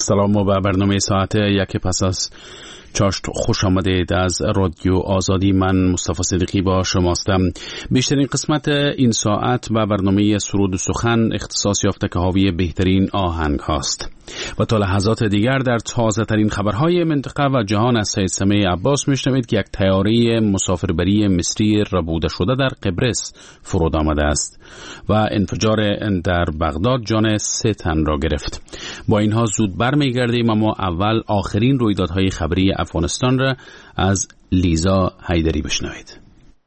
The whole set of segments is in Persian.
سلام و به برنامه ساعت یک پس از چاشت خوش آمدید. از رادیو آزادی من مصطفی صدیقی با شماستم. بیشترین قسمت این ساعت و برنامه سرود و سخن اختصاص یافته که حاوی بهترین آهنگ هاست و تا لحظات دیگر در تازه ترین خبرهای منطقه و جهان از سید سمیع عباس میشنوید که یک طیاره مسافربری مصری ربوده شده در قبرس فرود آمده است و انفجار در بغداد جان 3 تن را گرفت. با اینها زود برمیگردیم، اما اول آخرین رویدادهای خبری افغانستان را از لیزا حیدری بشنوید.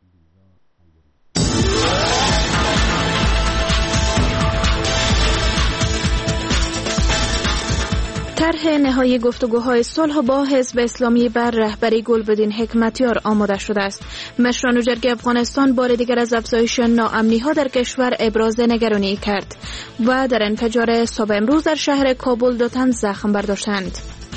طرح نهایی گفتگوهای صلح با حزب اسلامی بر رهبری گلبدین حکمتیار آماده شده است. مشران جرگه افغانستان بار دیگر از افزایش ناامنی‌ها در کشور ابراز نگرانی کرد و در انفجار صبح امروز در شهر کابل 2 تن زخم برداشتند.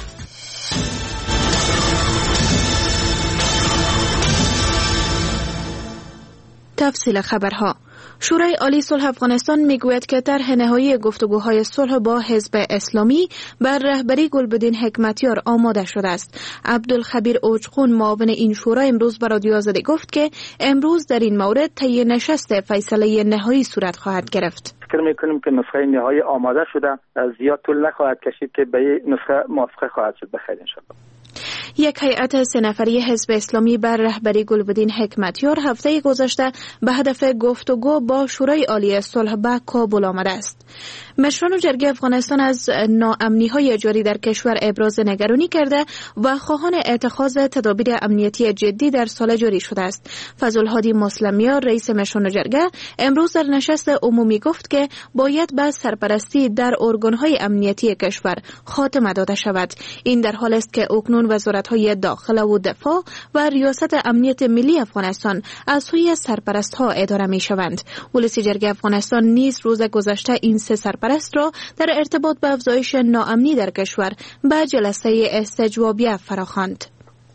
تفصیل خبرها. شورای عالی صلح افغانستان میگوید که طرح نهایی گفتگوهای صلح با حزب اسلامی بر رهبری گلبدین حکمتیار آماده شده است. عبدالخبیر اوجخون معاون این شورا امروز به رادیو آزادی گفت که امروز در این مورد طی نشست فیصله نهایی صورت خواهد گرفت. فکر میکنیم که نسخه نهایی آماده شده، زیاد طول نخواهد کشید که به این نسخه موافقه خواهد شد. بخیر ان شاءالله. یک هیئت 3 نفری حزب اسلامی بر رهبری گلبدین حکمتیار هفته گذشته به هدف گفتگو با شورای عالی صلح به کابل آمده است. مشران جرگه افغانستان از ناامنی‌های جاری در کشور ابراز نگرانی کرده و خواهان اتخاذ تدابیر امنیتی جدی در سال جاری شده است. فضل‌الهادی مسلمی‌ها رئیس مشران جرگه امروز در نشست عمومی گفت که باید به سرپرستی در ارگان‌های امنیتی کشور خاتمه داده شود. این در حالی است که اکنون وزارت‌های داخله و دفاع و ریاست امنیت ملی افغانستان از سوی سرپرست‌ها اداره می‌شوند. ولسی جرگه افغانستان نیز روز گذشته این 3 سرپرست را در ارتباط به افزایش ناامنی در کشور به جلسه استجوابیه فراخواند.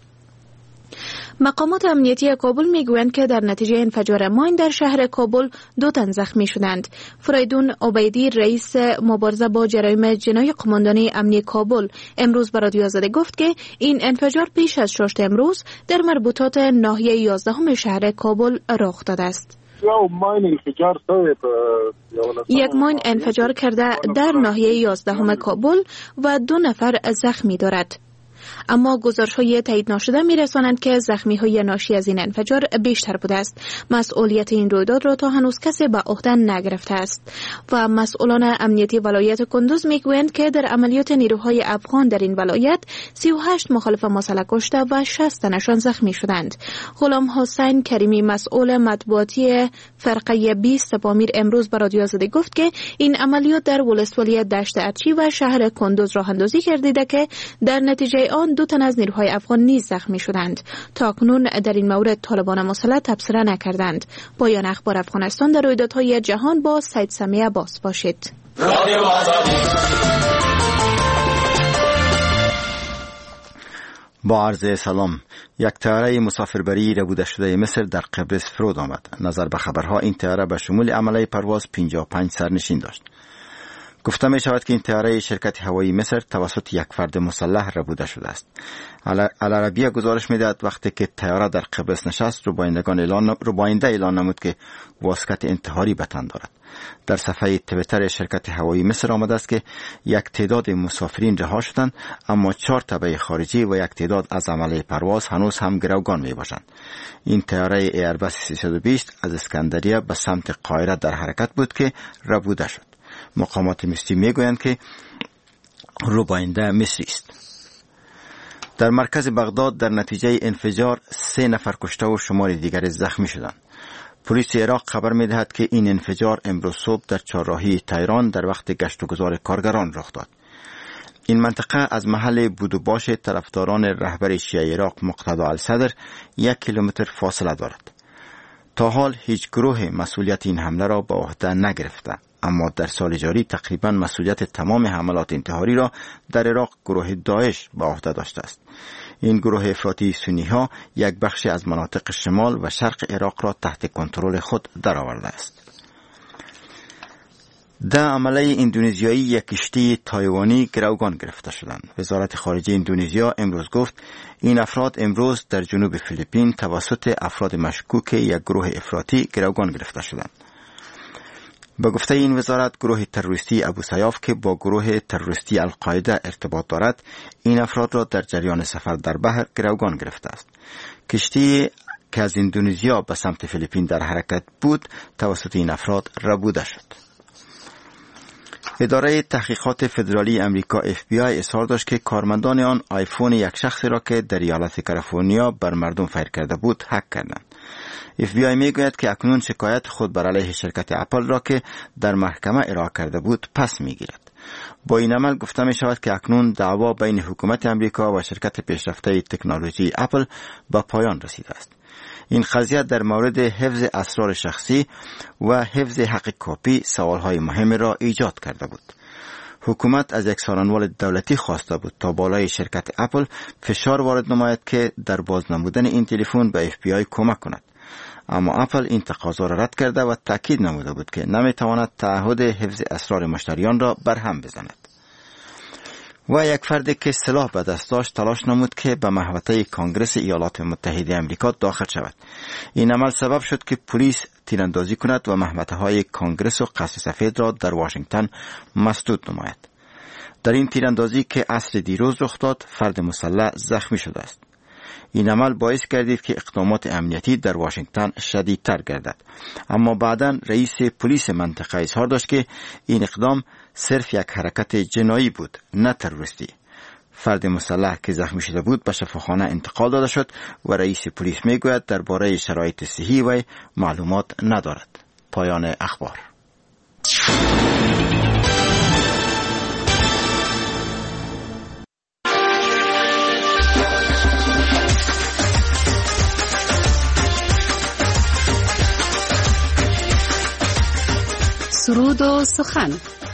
مقامات امنیتی کابل میگویند که در نتیجه انفجار ماین در شهر کابل 2 تن زخمی شدند. فریدون عبیدی رئیس مبارزه با جرایم جنایی قماندانی امنی کابل امروز به رادیو آزادی گفت که این انفجار پیش از شاشت امروز در مربوطات ناحیه 11 شهر کابل رخ داده است. یک ماین انفجار کرده در ناحیه 11 کابل و 2 نفر زخمی دارد. اما گزارش‌های تایید ناشده می‌رسانند که زخمی‌های ناشی از این انفجار بیشتر بوده است. مسئولیت این رویداد را تا هنوز کسی به عهده نگرفته است و مسئولان امنیتی ولایت کندوز می‌گویند که در عملیات نیروهای افغان در این ولایت 38 مخالف مسلح کشته و 60 تنشان زخمی شدند. غلام حسین کریمی مسئول مطبوعاتی فرقه 20 سپامیر امروز به رادیو آزادی گفت که این عملیات در ولسوالی دشت ارچی و شهر کندوز راه اندازی گردیده که در نتیجه آن 2 تن از نیروهای افغان نیز زخمی شدند. تاکنون در این مورد طالبان مسلح تبصره نکردند. پایان اخبار افغانستان در رویدادهای جهان با سید سمیع عباس باشید. با عرض سلام. یک طیاره مسافربری ربوده شده مصر در قبرس فرود آمد. نظر به خبرها این طیاره به شمول عمله پرواز 55 سرنشین داشت. گفته می شود که این طیاره شرکت هوایی مصر توسط یک فرد مسلح ربوده شده است. العربیه گزارش می دهد وقتی که طیاره در قبرس نشست روباینده اعلان نمود که واسکت انتحاری به تن دارد. در صفحه تویتر شرکت هوایی مصر آمده است که یک تعداد مسافرین رها شدند، اما 4 تبع خارجی و یک تعداد از عمله پرواز هنوز هم گروگان می باشند. این طیاره ایربس 320 از اسکندریه به سمت قاهره در حرکت بود که ربوده شد. مقامات مصری میگویند که روباینده مصری است. در مرکز بغداد در نتیجه انفجار 3 نفر کشته و شمار دیگر زخمی شدند. پلیس عراق خبر می‌دهد که این انفجار امروز صبح در چهارراهی تهران در وقت گشت و گذار کارگران رخ داد. این منطقه از محل بود و باش طرفداران رهبر شیعه عراق مقتدا الصدر 1 کیلومتر فاصله دارد. تا حال هیچ گروه مسئولیت این حمله را به عهده نگرفته، اما در سال جاری تقریبا مسئولیت تمام حملات انتحاری را در عراق گروه داعش به عهده داشته است. این گروه افراطی سنی ها یک بخشی از مناطق شمال و شرق عراق را تحت کنترل خود درآورده است. در عمله اندونزیایی یک کشتی تایوانی گروگان گرفته شدند. وزارت خارجه اندونزیا امروز گفت این افراد امروز در جنوب فیلیپین توسط افراد مشکوک یک گروه افراطی گروگان گرفته شدند. به گفته این وزارت، گروه تروریستی ابو سیاف که با گروه تروریستی القاعده ارتباط دارد، این افراد را در جریان سفر در بحر گروگان گرفته است. کشتی که از اندونزیا به سمت فیلیپین در حرکت بود توسط این افراد ربوده شد. اداره تحقیقات فدرالی امریکا FBI اظهار داشت که کارمندان آن آیفون یک شخصی را که در ایالت کالیفرنیا بر مردم فیر کرده بود هک کردند. FBI میگوید که اکنون شکایت خود بر علیه شرکت اپل را که در محکمه ارائه کرده بود پس میگیرد. با این عمل گفته می شود که اکنون دعوا بین حکومت امریکا و شرکت پیشرفته تکنولوژی اپل به پایان رسیده است. این قضیه در مورد حفظ اسرار شخصی و حفظ حق کپی سوالهای مهمی را ایجاد کرده بود. حکومت از یک سخنران دولتی خواسته بود تا بالای شرکت اپل فشار وارد نماید که در بازنمودن این تلفن به FBI کمک کند. اما اپل این تقاضا را رد کرده و تاکید نموده بود که نمیتواند تعهد حفظ اسرار مشتریان را برهم بزند. و یک فردی که سلاح به دست داشت تلاش نمود که به محوطه کنگره ایالات متحده آمریکا داخل شود. این عمل سبب شد که پلیس تیراندازی کند و محوطه های کنگره و قصر سفید را در واشنگتن مسدود نماید. در این تیراندازی که عصر دیروز رخ داد، فرد مسلح زخمی شده است. این عمل باعث گردید که اقدامات امنیتی در واشنگتن شدیدتر گردد. اما بعداً رئیس پلیس منطقه اظهار داشت که این اقدام صرف یک حرکت جنایی بود، نه تروریستی. فرد مسلح که زخمی شده بود به شفاخانه انتقال داده شد و رئیس پلیس میگوید درباره شرایط صحی وی معلومات ندارد. پایان اخبار. سرود و سخن.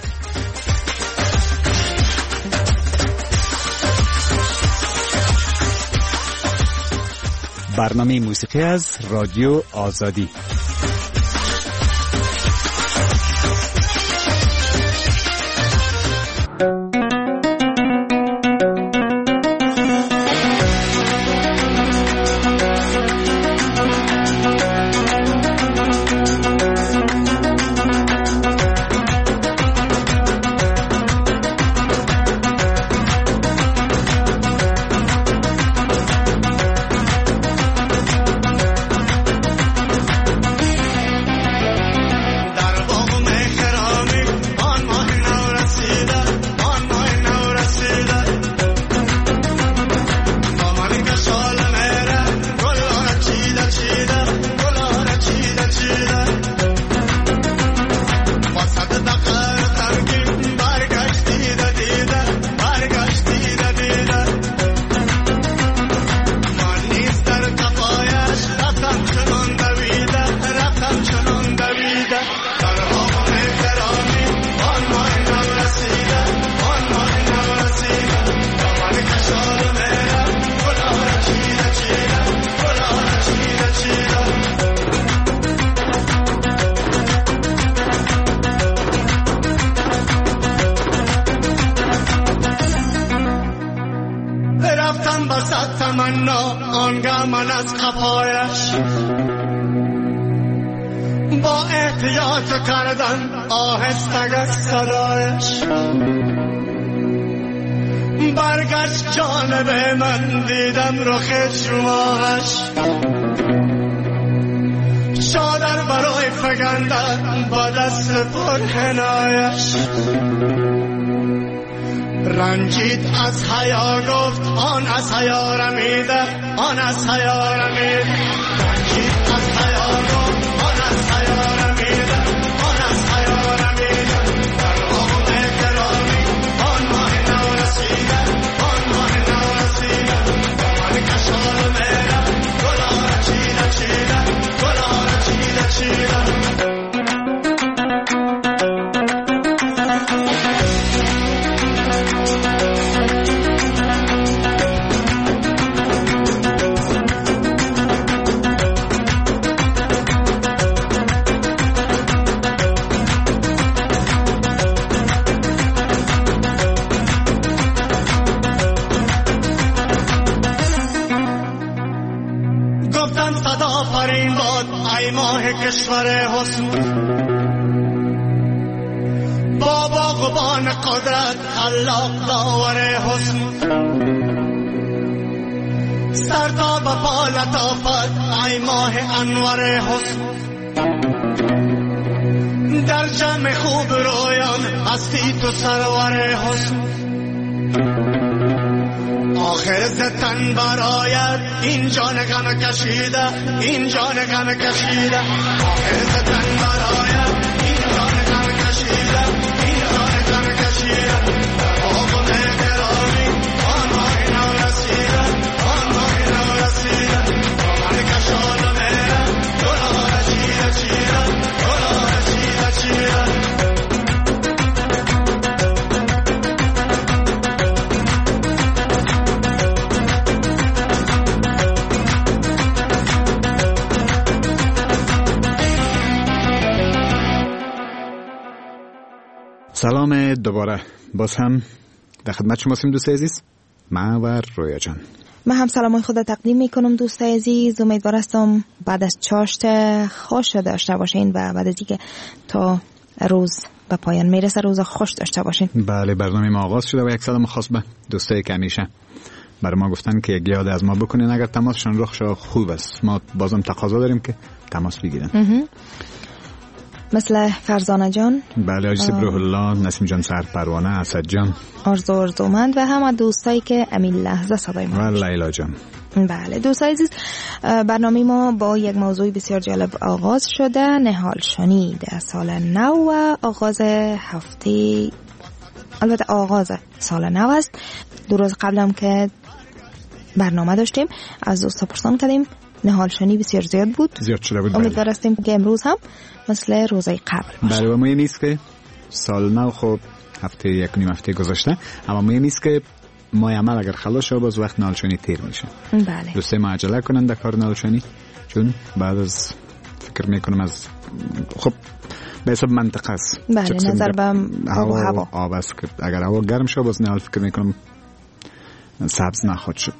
برنامه موسیقی از رادیو آزادی. من از خفایش با احتیاط کردن آهستگه صدایش برگشت جانب من دیدم رخ شماهش چادر برای فگندن با دست پر حنایش رنجید از حیا گفت آن از حیا رمیده آن از حیا رمیده رنجید از حیا گفت آن از حیا رمیده آن از حیا رمیده در آن احترامی آن ماه نو رسیده آن ماه نو رسیده من کشال میره گلار چیده چیده گلار چیده چیده آفرین باد ای ماه کشور حسن، با باغبان قدرت خلاق داور حسن، سرتا به پا لطافت ای ماه انور حسن، در جمع خوب رویان هستی تو سرور حسن، آخر زتن برایت این جان غم کشیده، این جان غم کشیده، آخر زتن برایت این جان غم کشیده، این جان غم کشیده، آقا نگرانی آن ماه نو رسیده، آن ماه نو رسیده، آمد کشان میره گناه چیده چیده، گناه چیده چیده. سلام دوباره، باز هم در خدمت شما هستیم دوست عزیز، من و رویا جان. من هم سلامای خود تقدیم میکنم دوست عزیز. امیدوار هستم بعد از چاشت خوش داشته باشین و بعد از اینکه تا روز به پایان میرسه روز خوش داشته باشین. بله، برنامه ما آغاز شده و یک سلام خاص به دوستایی که همیشه برای ما گفتن که یک یاد از ما بکنین اگر تماسشان رخ شد خوب است. ما بازم تقاضا داریم که تماس بگیرن، مثل فرزانه جان، بله، آجی روح الله، نسیم جان سر پروانه، اسد جان، ارزومند و همه دوستایی که امین لحظه صدای ما و لیلا جان. بله دوستای عزیز، برنامه ما با یک موضوع بسیار جالب آغاز شده، نهال شنی در سال نو و آغاز هفته، البته آغاز سال نو است. دو روز قبل هم که برنامه داشتیم از دوستا پرسان کردیم، نهال شنی بسیار زیاد بود، زیاد شده بود. امیدوار هستیم که امروز هم مثل روزای قبل باشه. بله، و مهم نیست که سال نو خب هفته یک نیم هفته گذشته، اما مهم نیست که ماه عمل اگر خلاص شد باز وقت نهال شنی تیر میشه. بله، دوستای ما عجله کنن در کار نهال شنی، چون بعد از فکر میکنم از خب به حساب منطقه است. بله، نظر به هوا آب است که اگر هوا گرم شد باز نهال فکر میکنم سبز نخواهد شد.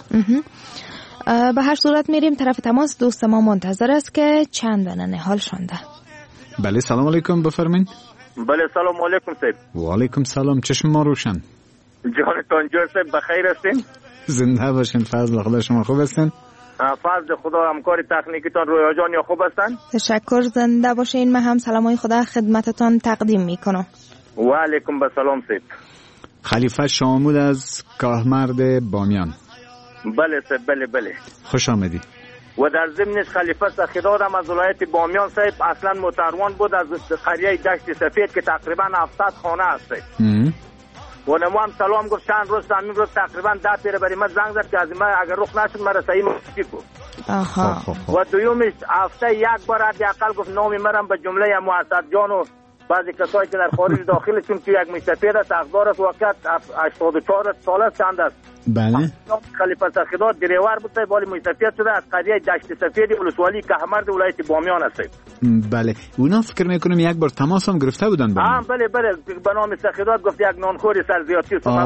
به هر صورت میریم طرف تماس. دوست ما منتظر است که چند دانه نهال شونده. بله، سلام علیکم، بفرمایید. بله، سلام علیکم صاحب. و علیکم سلام، چشم ما روشن. جانتان جور صاحب بخیر هستین؟ زنده باشین، فضل خدا. شما خوب هستین؟ فضل خدا، همکار تکنیکتان رویا جان یا خوب هستن؟ تشکر، زنده باشین. من هم سلامای خدا خدمتتان تقدیم میکنم. و علیکم السلام صاحب. خلیفه شامود از کاهمرد بامیان. بله صاحب، بله. خوش آمدی. و در ضمنش خلیفه سخیداد هم از ولایت بامیان صاحب، اصلا متروان بود از قریه دشت سفید که تقریبا 700 خانه است. و نمو هم سلام گفت چند روز همین روز تقریبا 10 پیره برای من زنگ زد که از من اگر رخ نشد من رسایی مفتی کو. و دویومش هفته یک بار حداقل گفت نام مرم به جمله موسد جان و بعضی کسایی که در خارج داخل چون که یک مستفید است، اخبار است، وقت 84 سال چند است. بله، خلیفه سخیداد دریور بود، ولی مستفید شده از قریه دشت سفید ولسوالی کهمرد ولایت بامیان است. بله، اونا فکر میکنم یک بار تماس هم گرفته بودن با من. بله، به نام سخیداد گفت یک نانخوری سرزیاتی است.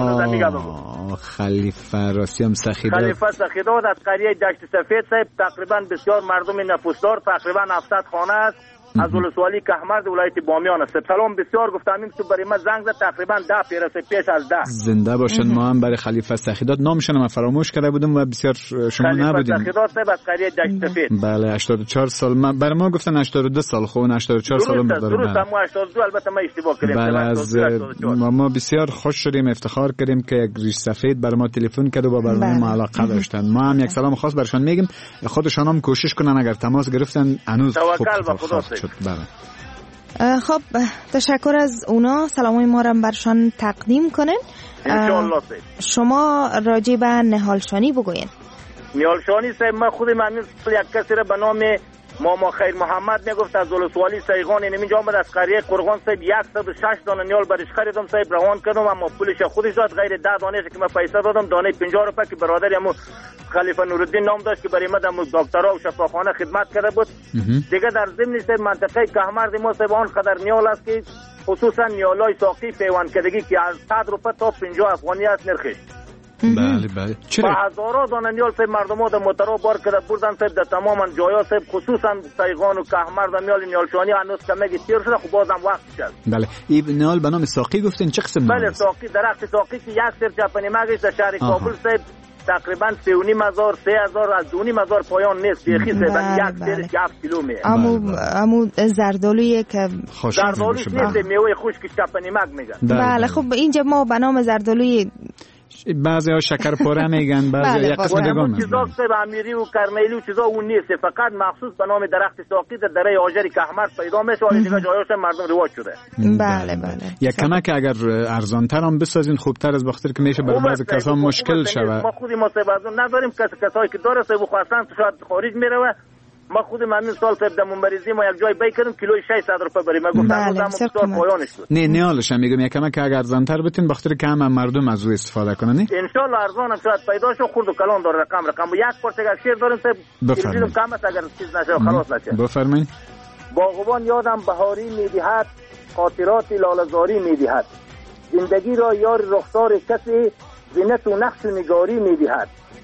خلیفه راسی هم سخیداد. خلیفه سخیداد از قریه دشت سفید صاحب، تقریبا بسیار مردم نفوسدار، تقریبا 700 خانه است، از ولسوالی کهمرد ولایت بامیان است. سلام بسیار گفتم این تو برای من زنگ زد تقریبا 10 پیره پیش از 10. زنده باشن. ما هم برای خلیفه سخیداد نامشون من فراموش کرده بودم و بسیار شما نبودین. خلیفه سخیداد صاحب از قریه دشت سفید. بله، 84 سال. من برای ما گفتن 82 سال، خب 84 سال بود. درست، ما 82 البته ما اشتباه کردیم. بله، از ما بسیار خوش شدیم، افتخار کردیم که یک ریش سفید برای ما تلفن کرد و با برنامه ما علاقه داشتن. ما هم یک سلام خاص برشان میگیم، خودشان هم کوشش کنن اگر تماس گرفتن هنوز توکل به خدا شد. بله، خب تشکر از اونا، سلامای ما را برشان تقدیم کنن. انشاءالله. شما راجع به نهال شنی بگوین. نهال شنی صاحب، من خود من یک کسی را به نام ماما خیر محمد میگفت از ولسوالی سیغان، اینجا آمد از قریه قرغان صاحب 106 دانه نیال برش خریدم صاحب، روان کردم، اما پولش خودش داد، غیر 10 دانه که من پیسه دادم، دانه 50 روپیه که برادر امو خلیفه نورالدین نام داشت که برای من در دکترا و شفاخانه خدمت کرده بود. دیگه در ضمن صاحب منطقه کهمرد ما صاحب آنقدر نیال است که خصوصا نیالای ساقی پیوند کردگی که از 100 روپیه تا 50 افغانی است نرخش. بله بله. چرا هزاران دانه نیال صاحب مردم ها در موترها بار کرده بردن صاحب در تمام جایا صاحب، خصوصا سیغان و کهمر در نیال نیالشانی هنوز کمگی تیر شده. خب بازم وقت شد. بله این نیال به نام ساقی گفتین چه قسم؟ بله ساقی، درخت ساقی که یک سر چپنیمگش در شهر کابل صاحب تقریبا 3,500 3,000 از 2,500 پایان نیست بیخی صاحب. یک سر 7 کیلو میه. امو زردالویی که زردالو نیست، میوه خشک چپنیمگ میگن. بله خب اینجا ما به نام زردالوی بعضی ها شکر پاره میگن، بعضی یک قسم دیگه میگن. چیزا صاحب امیری و کرمیلی و چیزا اون نیست، فقط مخصوص به نام درخت ساقی در دره آجر کهمر پیدا میشه و دیگه جایاش مردم رواج شده. بله بله. یک کمک اگر ارزانتر هم بسازین خوبتر از بخاطر که میشه برای بعضی کسا مشکل شود. ما خودی ما صاحب نداریم، کسایی که داره صاحب خواستن شاید خارج میره. ما خود همین سال صاحب در منبریزی ما یک جای بی کردیم کیلوی 600 روپیه بریم. ما گفتم روزم سال پایانش شد. نه نیالش هم میگم یکم که اگر ارزان‌تر بتین بخاطر که هم مردم از او استفاده کنن. ان شاء الله ارزان هم شاید پیدا شه. خرد و کلان داره رقم یک پارچه اگر شیر داریم صاحب بفرمایید کم است اگر چیز نشه خلاص نشه. بفرمایید. باغبان یادم بهاری میدهد، خاطرات لاله‌زاری میدهد، زندگی را یار رخسار کسی زینت و نقش نگاری میدهد.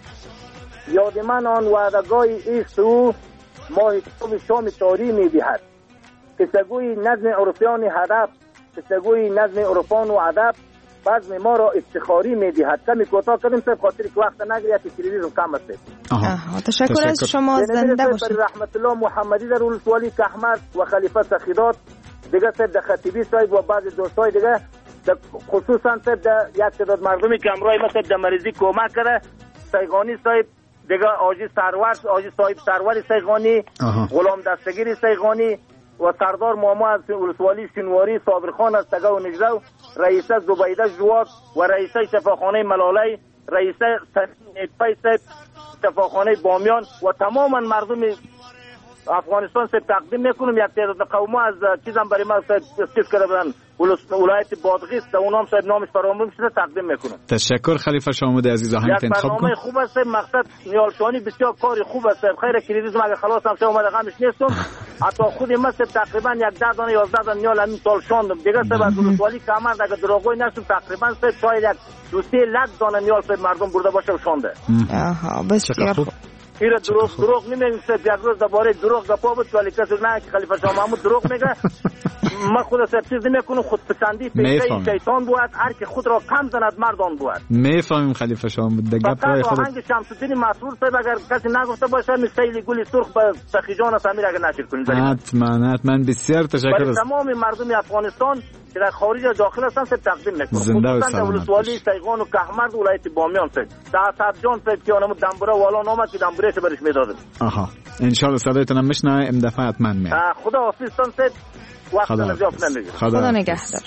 یاد من آن وعده‌گاه عشق او ماه کتاب شام تاری میدهد. قصه‌گوی نظم عرفان هدف، قصه‌گوی نظم عرفان و ادب بزم ما را افتخاری میدهد. کمی کوتاه کردیم صاحب خاطر که وقت نگیره که تلویزیون کم است. تشکر از شما، زنده باشید. رحمت الله محمدی در ولسوالی کهمر و خلیفه سخیدات دیگه صاحب در خطیبی صاحب و بعضی دوستای دیگه خصوصا صاحب در یک تعداد مردمی که امروز ما صاحب در مریضی کمک کرده، سیغانی صاحب دیگه آجی صاحب سرور سیغانی، غلام دستگیر سیغانی و سردار ماما از ولسوالی شنواری، صابرخان از تگه و نجده، رئیسه زبیده جواد و رئیسه شفاخانه ملالی، رئیسه نیتپای شفاخانه بامیان و تمام مردم افغانستان سے تقدیم میکنم. یک تعداد قوم از چیزم برای ما استفاده کرده بودن ولایت بادغیس، در اونام صاحب نامش فراموش شده تقدیم میکنم. تشکر خلیفه شامود عزیز، آهنگ انتخاب کن. خوب است مقصد نیالشانی بسیار کاری خوب است. خیر کریدیز مگه خلاص هم شما اومده غمش نیستم. حتی خود من تقریبا 10 دانه 11 دانه نیال همین سال شاندم دیگه صاحب از ولسوالی کمر دیگه دروغوی نشم. تقریبا صاحب شاید 2-3 لک دانه نیال صاحب مردم برده باشه و شانده. آها بسیار خوب. ایره دروغ نمیگم صاحب. یک روز درباره دروغ گپا بود ولی کسی نه که خلیفه شاه محمود دروغ میگه. ما خود صاحب چیز نمیکنم. خودپسندی پیشه شیطان بود، هر که خود را کم زند مردان بود. میفهمیم خلیفه شاه محمود دیگه گپای خود. آهنگ شمس الدین مسرور صاحب اگر کسی نگفته باشه مثل گل سرخ به سخی جان سمیر اگر نشر کنید. حتما بسیار تشکر از تمام مردم افغانستان که در خارج و داخل هستن صاحب تقدیم میکنم. خصوصا ولسوالی سیغان و کهمر و ولایت بامیان صاحب سعد جان صاحب که اونم دنبره والا نامد که دنبره شه برش میدادم. آها ان شاء الله صدایتون هم بشنوه ام دفعه حتما میاد. خدا حافظتون صاحب. وقت نجات نمیگیره. خدا نگهدار.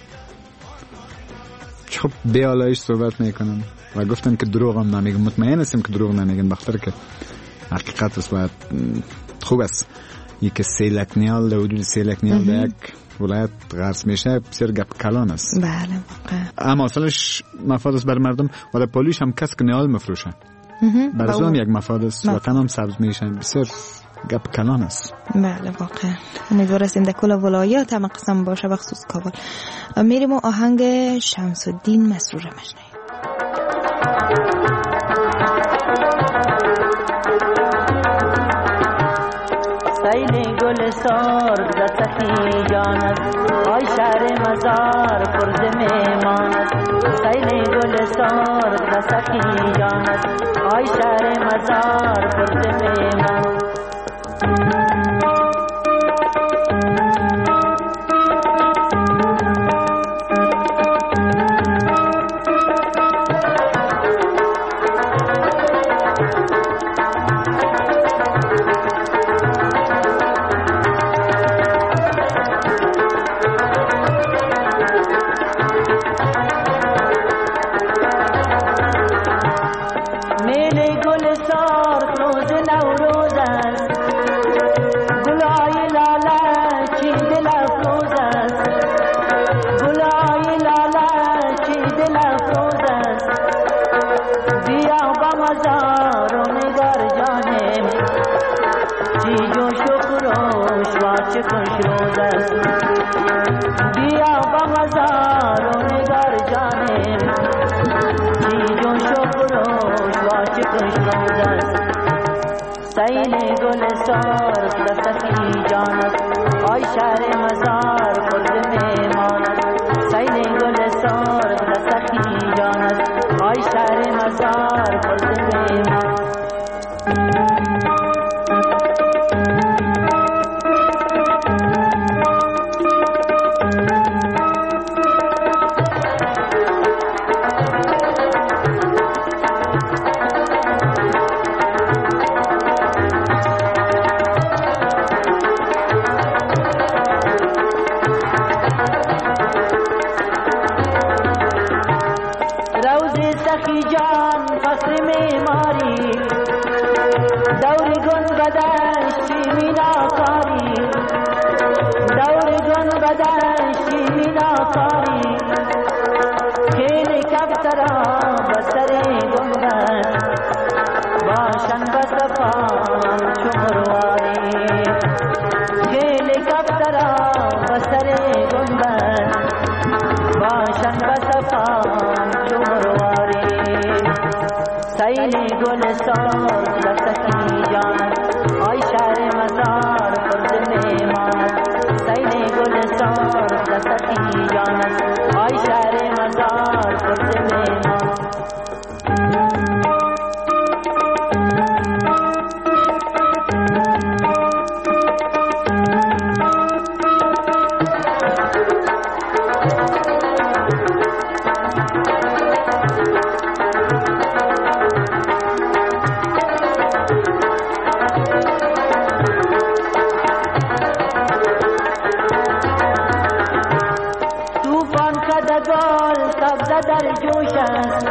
خب بیالایش صحبت میکنن و گفتن که دروغ هم نمیگن. مطمئن هستیم که دروغ نمیگن بخاطر که حقیقت است. باید خوب است یک سیلک نیال در حدود سیلک نیال در یک ولایت غرس میشه بسیار گپ کلان است. بله واقعا. اما اصلش مفاد است بر مردم و در پولیش هم کس که نیال مفروشه برای اون یک مفاد است. وطن هم سبز میشه بسیار گپ کلان است. بله واقعا. امیدوار هستیم در کل ولایات هم قسم باشه بخصوص کابل. میریم و آهنگ شمس الدین مسرور مشنویم. سیل گل سار در سخی جانت آی شهر مزار پرد میمانت. سیل گل سار در سخی جانت آی شهر مزار پرد میمانت. بیا با مزار و نگر جانم جی جو گل سرخ دستکی جانت آی شهر مزار پر ز مهمانت سیل گل سرخ دستکی جانت آی شهر مزار پر ز مهمانت سخی جان قصر معماری دور گنبدش میناکاری دور گنبدش میناکاری خیل کبترا بسر گنبد باشن بسفان چمرواری خیل کبترا بسر گنبد باشن بسفان چمرواری سیل گل سرخ دستکی جانت آی شهر مزار پر ز مهمانت سیل گل سرخ دستکی جانت آی شهر مزار پر ز مهمانت در جوش است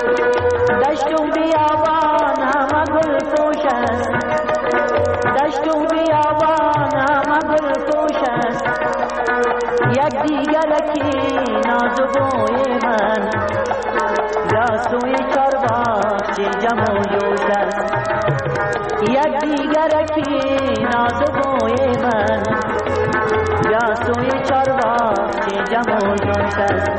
دشت و بیابان همه گل پوش است دشت و بیابان همه گل پوش است یک دیگر کی ناز و بوی من یا سوی چارباغچه جمع و جوش است یک دیگر کی ناز و بوی من یا سوی چارباغچه جمع و جوش است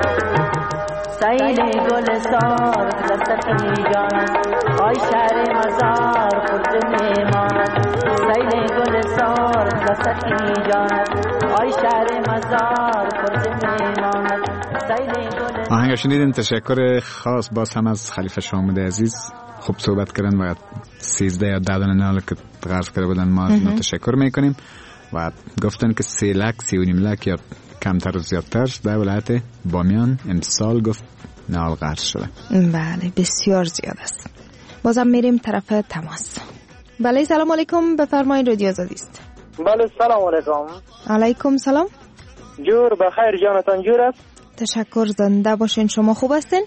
سیل گل سرخ دستکی جانت آی شهر مزار پر ز مهمانت سیل گل سرخ دستکی جانت آی شهر مزار پر ز مهمانت سیل گل. آهنگ شنیدین. تشکر خاص باز هم از خلیفه شامود عزیز، خوب صحبت کردن و 13 یا 10 نال که غرض کرده بودن ما تشکر میکنیم و گفتن که 3 لک 3.5 لک یا کمتر و زیادتر در ولایت بامیان امسال گفت نهال غرض شده. بله بسیار زیاد است. بازم میریم طرف تماس. بله سلام علیکم، بفرمایید رادیو آزادی است. بله سلام علیکم. علیکم سلام. جور بخیر جانتان جور است؟ تشکر، زنده باشین. شما خوب هستین؟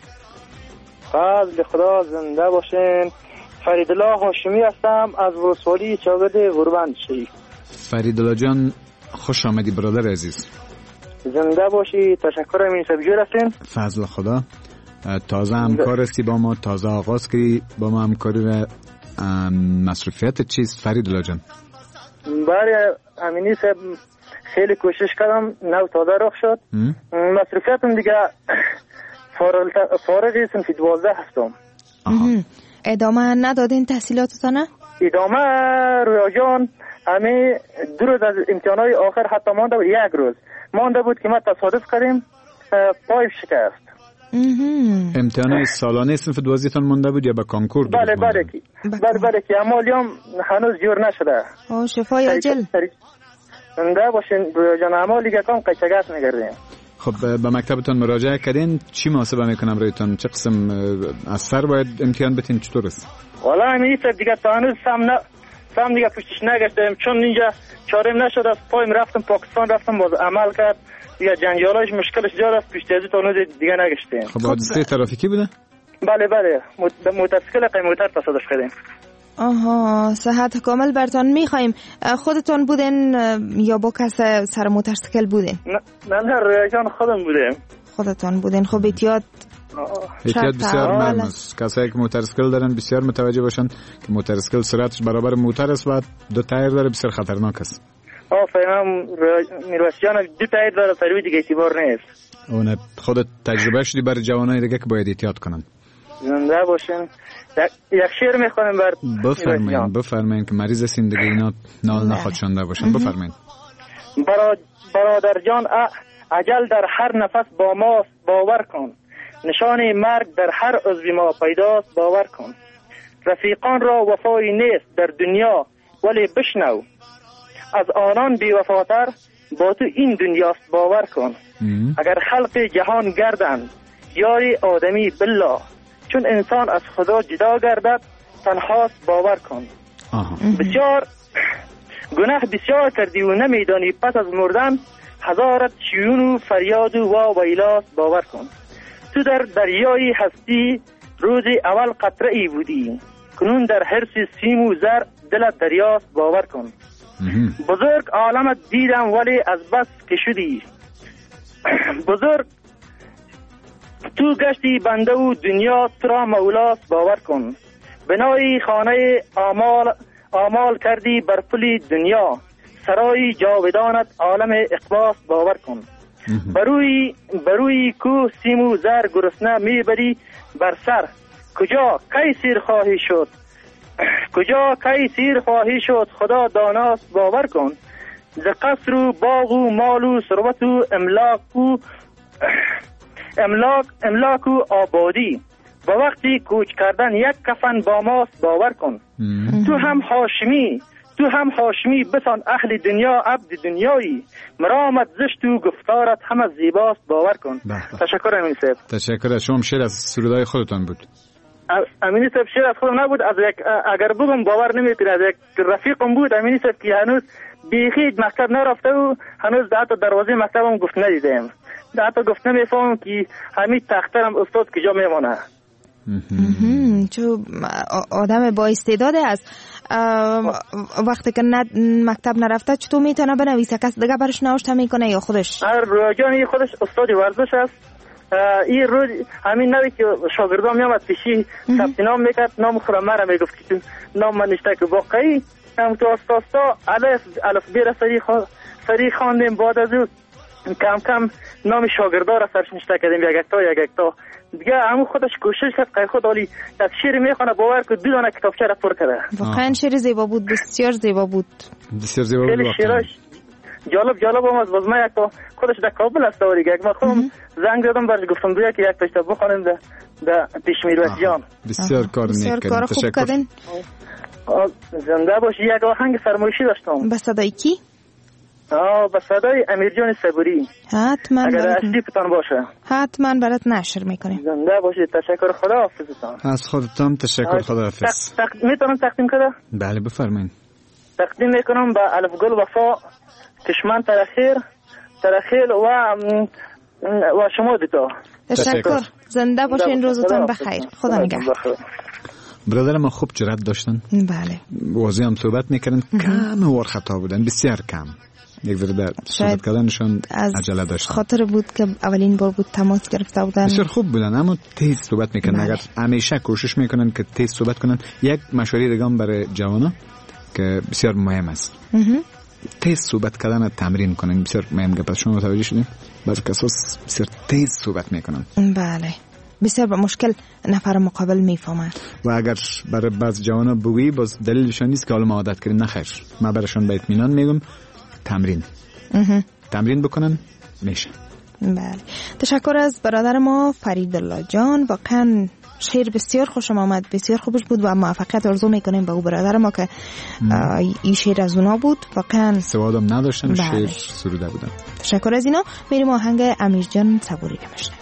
فضل خدا زنده باشین. فریدالله هاشمی هستم از ولسوالی چاگرد وربند شهید. فریدالله جان خوش آمدی برادر عزیز. زنده باشی. تشکر. امین صاحب جور هستین؟ فضل خدا. تازه همکار هستی با ما، تازه آغاز کردی با ما همکاری و مصروفیت چیست فریدالله جان؟ بله امینی صاحب خیلی کوشش کردم، نو تازه رخ شد. مصروفیتم دیگه فارغی صنف 12 هستم. ادامه ندادین تحصیلاتتان؟ ادامه رویا جان همه 2 روز از امتحانات آخر حتی مانده بود، 1 روز مانده بود که ما تصادف کردیم پای شکست. امتحانات سالانه صنف 12 تان مانده بود یا به کنکور؟ بله بله که عملیام هنوز جور نشده. شفای عاجل. زنده باشین رویا جان. عملی که کم قچگت نگردیم. خب به مکتبتون مراجعه کردین؟ چی محاسبه میکنم رویتون؟ چه قسم از سر باید امتحان بتین؟ چطور است؟ والا همین دیگه تا هنوز سم دیگه پشتش نگشتم، چون اینجا چارم نشد. از پایم رفتم پاکستان، رفتم باز عمل کرد دیگه، جنجالش مشکلش زیاد است، پشت از تا هنوز دیگه نگشتیم. خب حادثه ترافیکی بوده؟ بله موتورسیکل قیموتر تصادف کردیم. آها، صحت کامل برتان میخوایم. خودتون بودین یا با کس سر موتورسیکل بودین؟ نه رویا جان خودم بودیم. خودتون بودین. خب احتیاط بسیار مهم است. کسایی که موتورسیکل دارن بسیار متوجه باشن که موتورسیکل سرعتش برابر موتور است و 2 تایر داره، بسیار خطرناک است. فهمم میرویس جان 2 تایر داره، تروی دیگه اعتبار نیست. اون خودت تجربه شدی برای جوانای دیگه که باید احتیاط کنن. زنده باشین. یک شعر میخوانیم بر بفرمایید که مریض هستین دیگه اینا نال نخواد شنده باشن. بفرمایید. برادر جان، اجل در هر نفس با ماست، باور کن. نشان مرگ در هر عضو ما پیداست، باور کن. رفیقان را وفایی نیست در دنیا، ولی بشنو از آنان بی وفاتر با تو این دنیاست، باور کن. اگر خلق جهان گردند یاری آدمی بالله، چون انسان از خدا جدا گردد تنهاست، باور کن. بسیار گناه بسیار کردی و نمیدانی پس از مردن هزارت شیون و فریاد و ویلاست، باور کن. تو در دریای هستی روز اول قطره ای بودی، کنون در حرص سیم و زر دلت دریاست، باور کن. بزرگ عالمت دیدم ولی از بس که شدی بزرگ، تو گشتی بنده و دنیا ترا مولاست، باور کن. بنای خانه آمال کردی بر پل دنیا، سرای جاودانت عالم اقباست، باور کن. بروی کوه سیم و زر گرسنه میبری بر سر، کجا کی سیر خواهی شد، کجا کی سیر خواهی شد خدا داناست، باور کن. ز قصر و باغ و مال و ثروت و املاک و آبادی، با وقتی کوچ کردن یک کفن با ماست، باور کن. تو هم هاشمی بسان اهل دنیا عبد دنیایی، مرامت زشت و گفتارت هم از زیباست، باور کن. تشکر امین صاحب. تشکر. شما شعر از سرودای خودتان بود؟ امین صاحب شعر از خودم نبود، از یک اگر بگم باور نمیکنید از یک رفیقم بود امین صاحب که هنوز بیخی مکتب نرفته و هنوز حتی دروازه مکتبم گفت ندیدم، حتی گفت نمیفهم که همین تخترم استاد کجا میمونه. چو آدم با استعداد است، وقتی که مکتب نرفته چطور میتونه بنویسه؟ کس دیگه برش نوشته میکنه یا خودش؟ راجانی خودش استاد ورزش است. این روز همین نوی که شاگردان میامد پیشی ثبت نام میکرد، نام خودم مرا میگفت که نام من نشته که واقعی هم تو استاستا الف بیر سری خواندیم، بعد از او کم کم نام شاگردان را سرش نشته کردیم، یک تا دیگه همون خودش کوشش کرد که خود عالی یک شعر میخونه، باور که 2 دانه کتابچه را پر کرده. واقعا شعر زیبا بود، بسیار زیبا بود. خیلی شعرش جالب هم از بازم یک تا خودش در کابل است و دیگه من خودم زنگ زدم برش گفتم بیا که یک تاشتا بخونیم در پیشمیل جان. بسیار کار نیک کردین. خوب کردین. زنده باشی. یک آهنگ فرمایشی داشتم. به صدای کی؟ به صدای امیرجان صبوری. حتما اگر اصلی پتان باشه حتما برات نشر میکنیم. زنده باشید. تشکر. خدا حافظتان. از خودتان تشکر. خدا حافظ. میتونم تقدیم کنم؟ بله بفرمایید. تقدیم میکنم به الف گل وفا، کشمن ترخیل و شما دیتا. تشکر. زنده باشین. روزتان بخیر. خدا نگهدار. برادر ما خوب جرأت داشتن. بله. واضح هم صحبت میکردن، کم وار خطا بودن، بسیار کم. یک ذره در صحبت کردنشون عجله داشتن. خاطر بود که اولین بار بود تماس گرفته بودن. بسیار خوب بودن اما تیز صحبت میکنن. اگر همیشه کوشش میکنن که تیز صحبت کنن. یک مشوره دیگه هم برای جوانا که بسیار مهم است. تیز صحبت کردن تمرین کنن، بسیار مهم گپ است. شما متوجه شدین؟ بعضی کسا بسیار تیز صحبت میکنن. بله. بسیار با مشکل نفر مقابل میفهمن و اگر برای بعض جوانا بگویی باز دلیلشان نیست که حالا ما عادت کردیم. نخیر، ما برایشان به اطمینان میگم تمرین بکنن میشه. بله. تشکر از برادر ما فریدالله جان. واقعا شعر بسیار خوشم آمد، بسیار خوبش بود و موفقیت آرزو میکنیم به او برادر ما که این شعر از اونا بود. واقعا سوادم نداشتن. شعر سروده بودن. تشکر از اینا. میریم آهنگ امیرجان صبوری رو بشنویم.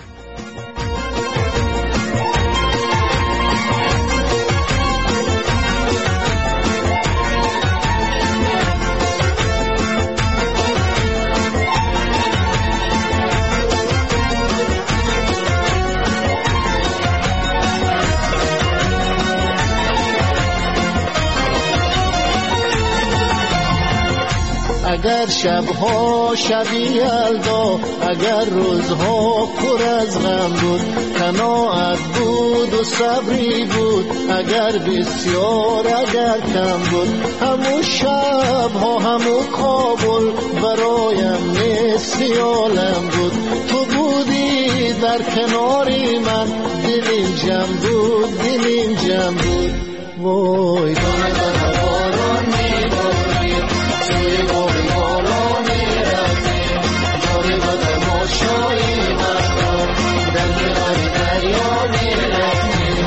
اگر شبها شبی یلدا، اگر روزها پر از غم بود، قناعت بود و صبری بود، اگر بسیار اگر کم بود، همون شبها همون کابل برایم مثل عالم بود. تو بودی در کناری من، دلیم جمع بود، دلیم جمع بود. وای دانه دانه باران میبارید، توی باری باران میرفتیم، جاری با تماشایی مردم در کنار دریا میرفتیم.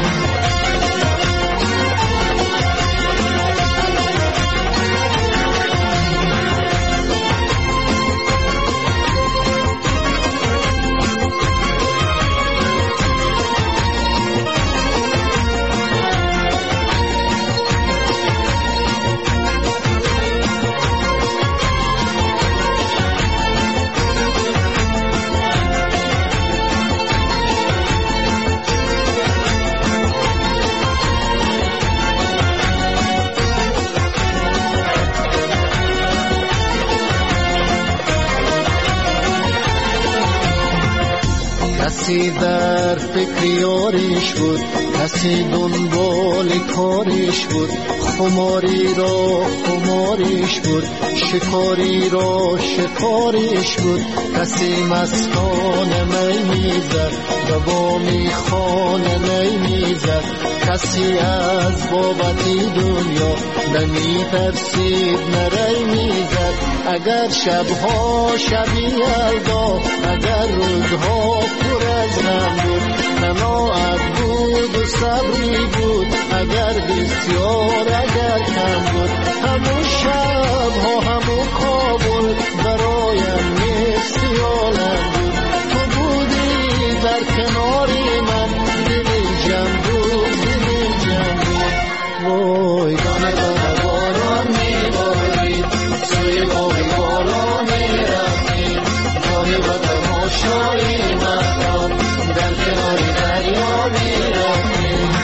کسی در فکر یاریش بود، کسی دنبال کاریش بود، خماری را خماریش بود، شکاری را شکاریش بود. کسی مستانه می میزد و با میخانه نی میزد، کسی از بابتی دنیا نمی ترسید نری میزد. اگر شبها شبی یلدا، اگر روزها پر از غم بود، قناعت بود و صبری بود، اگر بسیار اگر کم بود، همون شبها همون کابل برایم مثل عالم بود. تو بودی در کناری من، دلیم جمع بود، دلیم جمع بود. وای دانه دانه باران میبارید، توی باری بالا میرفتیم، جاری با تماشایی مردم در کنار دریا میرفتیم.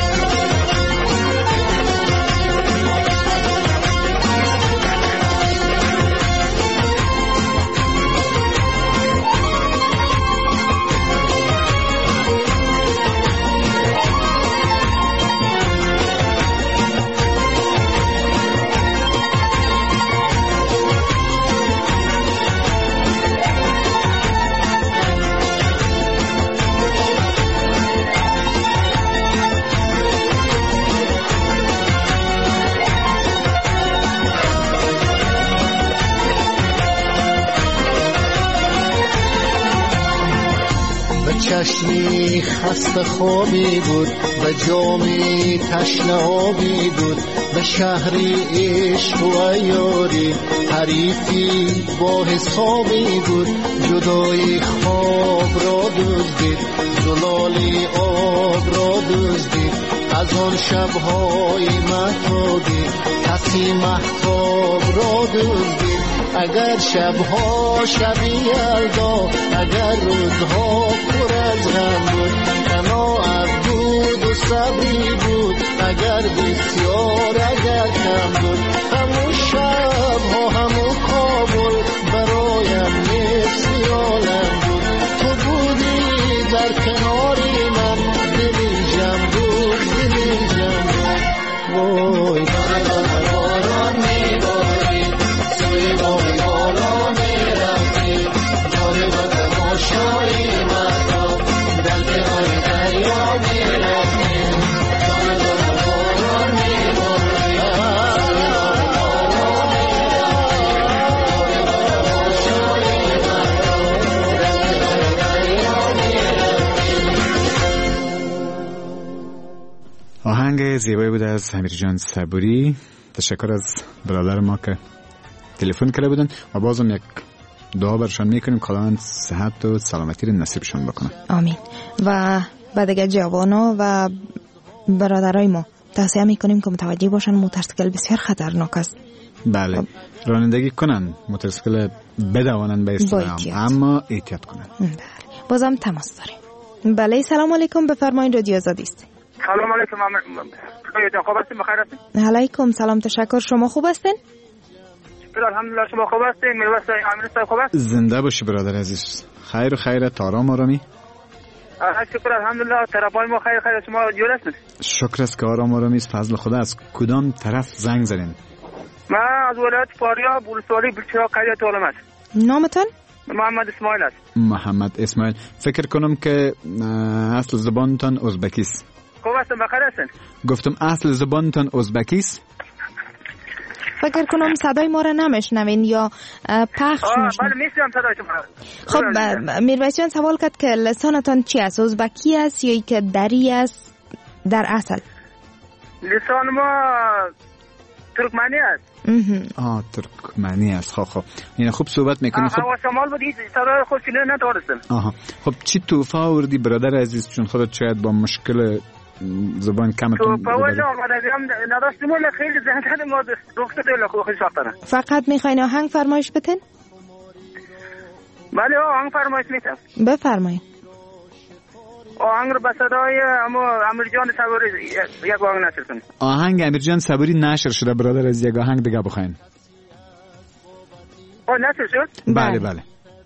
چشمی خسته خوابی بود، به جامی تشنه آبی بود، به شهری عشق و یاری حریفی با حسابی بود. جدای خواب را دزدید، زلالی آب را دزدید، از آن شبهای مهتابی کسی مهتاب را دزدید. اگر شبها شبی یلدا، اگر روزها پر از غم بود، قناعت بود و صبری بود، اگر بسیار اگر کم بود، همون شبها همون کابل برایم مثل عالم بود. تو بودی در کناری من، دلیم جمع بود، دلیم جمع بود. وای دانه دانه باران میبارید، توی باری بالا میرفتیم، جاری با تماشایی مردم در کنار دریا میرفتیم. دانه دانه باران میبارید، توی باری بالا میرفتیم، جاری با تماشایی مردم در کنار دریا میرفتیم. آهنگ زیبایی بود از امیر جان صبوری. تشکر از برادر ما که تلفن کرده بودن و بازم یک دعا برشان میکنیم که صحت و سلامتی رو نصیبشون بکنه. آمین. و بعد دیگه جوانا و برادرای ما توصیه میکنیم که متوجه باشن، موتورسیکل بسیار خطرناک است. بله، رانندگی کنن، موتورسیکل بدوانن به اصطلاح، اما احتیاط کنن. بله. بازم تماس داریم. بله، سلام علیکم، بفرمایید، رادیو آزادی است. سلام علیکم، خوب هستین؟ بخیر هستین؟ علیکم سلام، تشکر. شما خوب هستین؟ شکر الحمدلله. شما خوب هستین؟ میرویس امیر صاحب خوب است؟ زنده باشی برادر عزیز. خیر و خیرت، آرام آرامی؟ شکر الحمدلله. طرفای ما خیر خیر. شما جور هستین؟ شکر است که آرام آرامی است. فضل خدا. از کدام طرف زنگ زدین؟ من از ولایت فاریاب بولساری بلچراغ قریه تولم است. نامتان؟ محمد اسماعیل است. محمد اسماعیل. فکر کنم که اصل زبانتان ازبکی است. خوب هستین؟ بخیر هستین؟ گفتم اصل زبانتان ازبکی است. فکر کنم صدای ما را نمیشنوین یا پخش میشن. بله میشنم صدای شما. خب میرویس جان سوال کرد که لسانتان چی است؟ ازبکی است یا که دری است در اصل؟ لسان ما ترکمنی است. ترکمنی است. خب این خوب صحبت میکنی. خب هوا شمال بود صدای خود شنیده ندارستم. خب چی توفه آوردی برادر عزیز؟ چون خودت شاید با مشکل زبان کمتون توفه ولی آمدگی هم نداشتیم ولی خیلی زندن ما دکتر دیل خوبی ساختنه. فقط میخواین آهنگ فرمایش بتین؟ بله آهنگ فرمایش میتم. بفرمایید. آهنگ رو به صدای امیرجان صبوری یک آهنگ نشر کنید. آهنگ امیرجان صبوری نشر شده برادر از یک آهنگ دیگه بخواین. نشر شد؟ بله بله.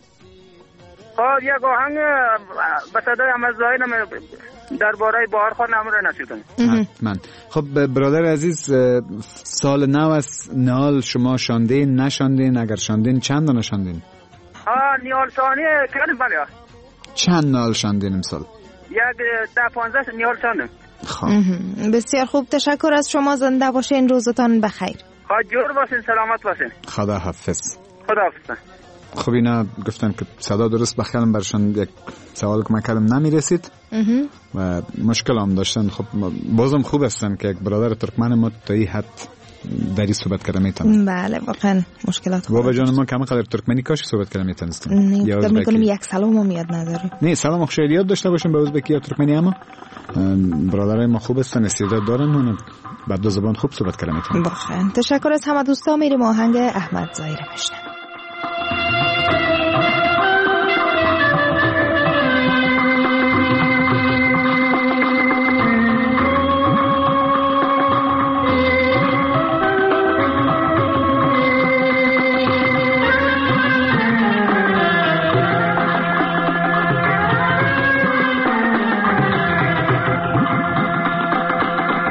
یک آهنگ به صدای امرزاین درباره بهار خان امر نشر کنید. من خب برادر عزیز سال نو است. نال شما شاندین نشاندین؟ اگر شاندین چند دانه شاندین؟ نیال ثانی کردیم. بله. چند نال شاندین امسال؟ 10-15 نیال شاندیم. بسیار خوب، تشکر از شما. زنده باشین، روزتان بخیر. جور باشین، سلامت باشین. خدا حافظ. خدا حافظ. خب اینا گفتن که صدا درست بخیرم برشان یک سوال که من کردم نمیرسید و مشکل هم داشتن. خب بازم خوب هستن که یک برادر ترکمن ما تا این حد دری صحبت کرده میتونن. بله واقعا مشکلات خوب. بابا جان ما کم قدر ترکمنی کاش صحبت کرده میتونستیم. یا فکر میکنم یک سلام هم یاد نداریم. نه سلام خیلی یاد داشته باشیم به ازبکی یا ترکمنی. اما برادرای ما خوب هستن، استعداد دارن، اون بعد دو زبان خوب صحبت کرده میتونن. واقعا تشکر از همه دوستان. میریم آهنگ احمد ظاهری بشنویم.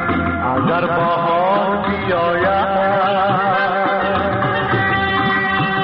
اگر بهار بیاید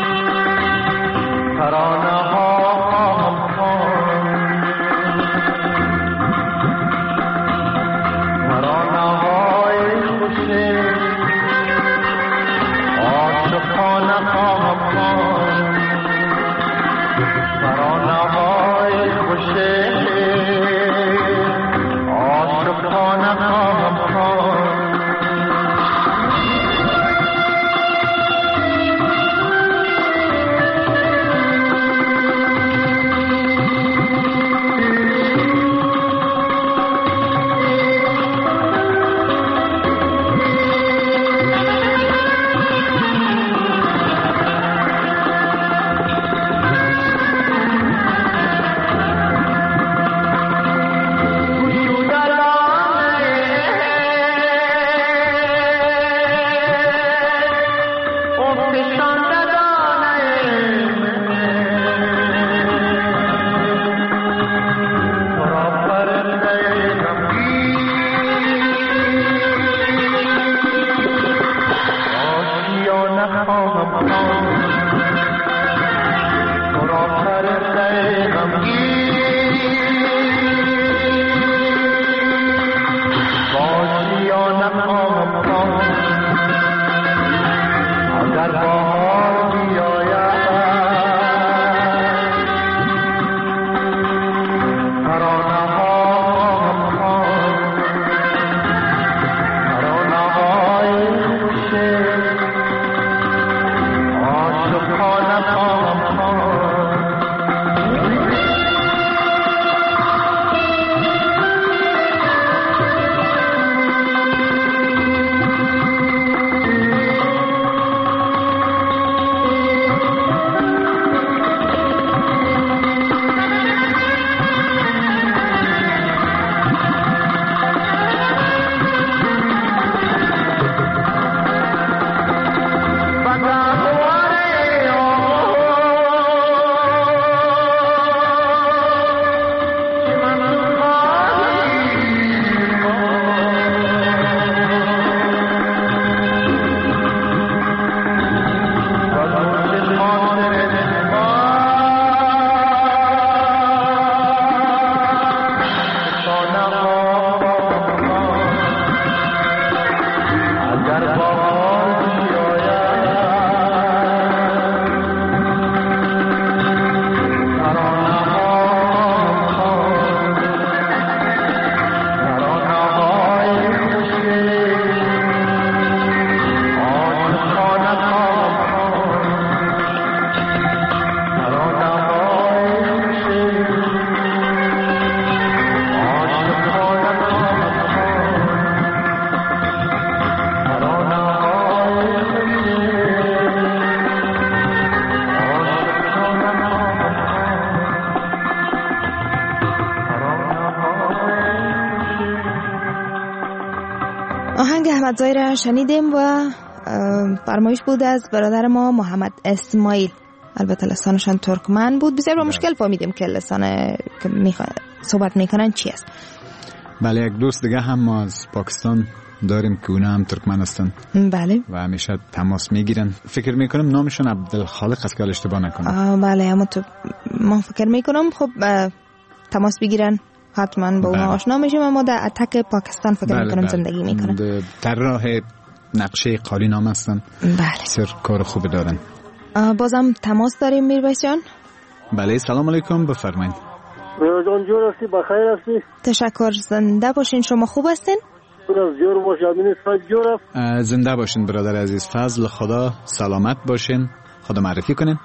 آهنگ احمدزایی را شنیدیم و فرمایش بود از برادر ما محمد اسماعیل. البته لسانشان ترکمن بود. بسیار با مشکل فهمیدیم که لسان که صحبت میکنن چی است. بله، یک دوست دیگه هم ما از پاکستان داریم که اونا هم ترکمن هستن. بله. و همیشه تماس میگیرن. فکر میکنم نامشون عبدالخالق است که اشتباه نکنم. بله، اما تو من فکر میکنم خب تماس بگیرن حتما با اونا آشنا میشیم. اما در اتک پاکستان فکر میکنم زندگی میکنن. طراح نقشه قالینام هستن. بله. بسیار کار خوبی دارن. بازم تماس داریم میربایس جان. بله، سلام علیکم، بفرمایید. جان جور هستی، بخیر هستی؟ تشکر، زنده باشین. شما خوب هستین؟ جور باشه. امین صاحب جور است. زنده باشین برادر عزیز. فضل خدا، سلامت باشین. خدا معرفی کنین.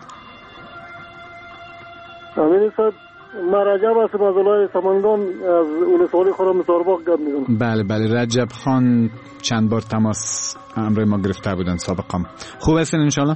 امین صاحب، ما رجب هستم از ولای سمنگان، از ولسوالی خورم سارباغ گپ میزنم. بله بله، رجب خان چند بار تماس امروز ما گرفته بودن سابقا. خوب هستین انشالله؟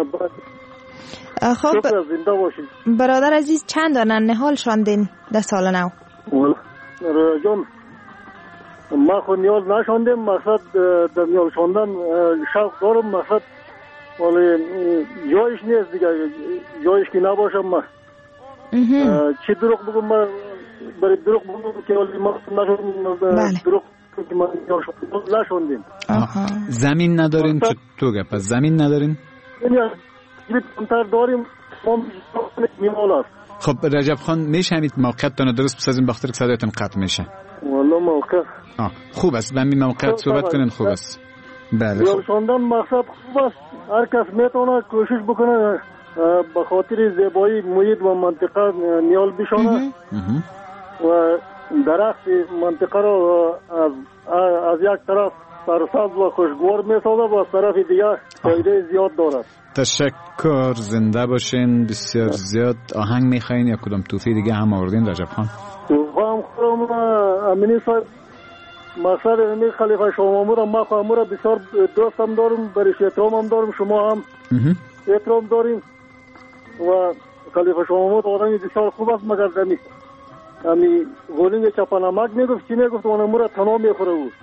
خب زنده باشین. برادر عزیز چند دانن نهال شاندین در سال نو؟ جان ما خود نیاز نشاندیم. مقصد در نیاز شاندن شوق دارم. مقصد ولی جایش نیست دیگه. جایش که نباشم ما چی دروغ بگم. ما برای دروغ بگم که ولی ما نشاندیم. دروغ که ما نیاز نشاندیم. زمین ندارین؟ چطور پس زمین ندارین؟ کمتر داریم. ما میمال است. خب رجب خان میشه همین موقعیتتان درست بسازین بخاطر که صدایتان قطع میشه. والله موقع خوب است. به این موقعیت صحبت کنین. خوب است. بله. شاندن مقصد خوب است. هر کس میتونه کوشش بکنه به خاطر زیبایی محیط و منطقه نیال بشانه و درخت منطقه را از یک طرف سرسبز و خوشگوار میسازه و از طرف دیگه فایده زیاد دارد. تشکر، زنده باشین. بسیار زیاد آهنگ میخواین یا کدام توفی دیگه هم آوردین رجب خان؟ هم خورم امینی صاحب. مقصد امی خلیفه شما مورم ما خواهمورا بسیار دوستم دارم، برش احترام هم دارم، شما هم احترام داریم و خلیفه شما مور آدمی بسیار خوب است. مگر دمی امی غولینگ چپانمک میگفت چی میگفت اون مورا تنها میخوره بود.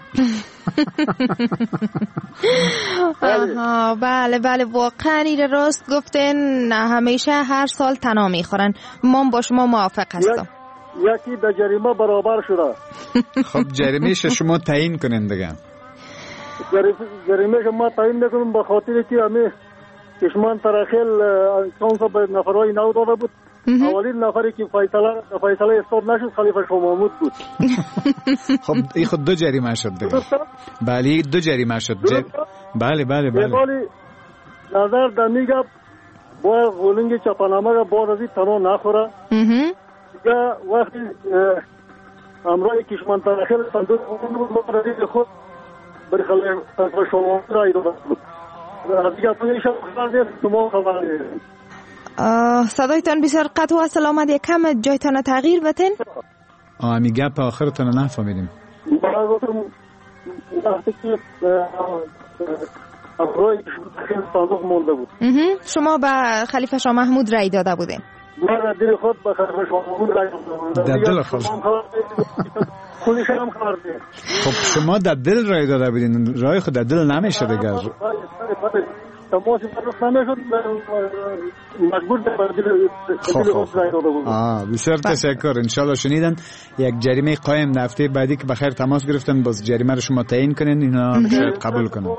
بله بله، واقعا این راست گفتن. همیشه هر سال تنها میخورن. من با شما موافق هستم. یکی در جریمه برابر شده. خب جریمهش شما تعیین کنین دیگه. جریمهش ما تعیین نکنیم به خاطر که همه کشمان ترخیل کانسا به نفرهای نو داده بود. اولین نفری که فیصله استاد نشد خلیفه شاه محمود بود. خب این خود دو جریمه شد دیگه. بله دو جریمه شد. بله بله بله. نظر در میگه با غولنگ چپانامه با رزی تنها نخوره. دیگه وقتی امرای کشمان ترخیل صندوق ما رزی خود بر خلیفه شاه محمود را ایداده بود. دیگه پولیش خبر نیست شما خبر نیست. صدایتان بسیار قطع و اصل آمد. یک کم جایتان تغییر بتین. امی گپ آخرتان نفهمیدیم. شما به خلیفه شاه محمود رای داده بودین؟ من در دل خود به خلیفه شاه محمود رای داده بودم. در دل خود؟ خب شما در دل رای داده بودین. رای خود در دل نمیشه دیگر. تماسی درست نمیشد. مجبور به دل خود رای داده بودم. بسیار تشکر. انشالله شنیدن یک جریمه قایم در هفته بعدی که بخیر تماس گرفتن باز جریمه رو شما تعیین کنین اینا شاید قبول کنن.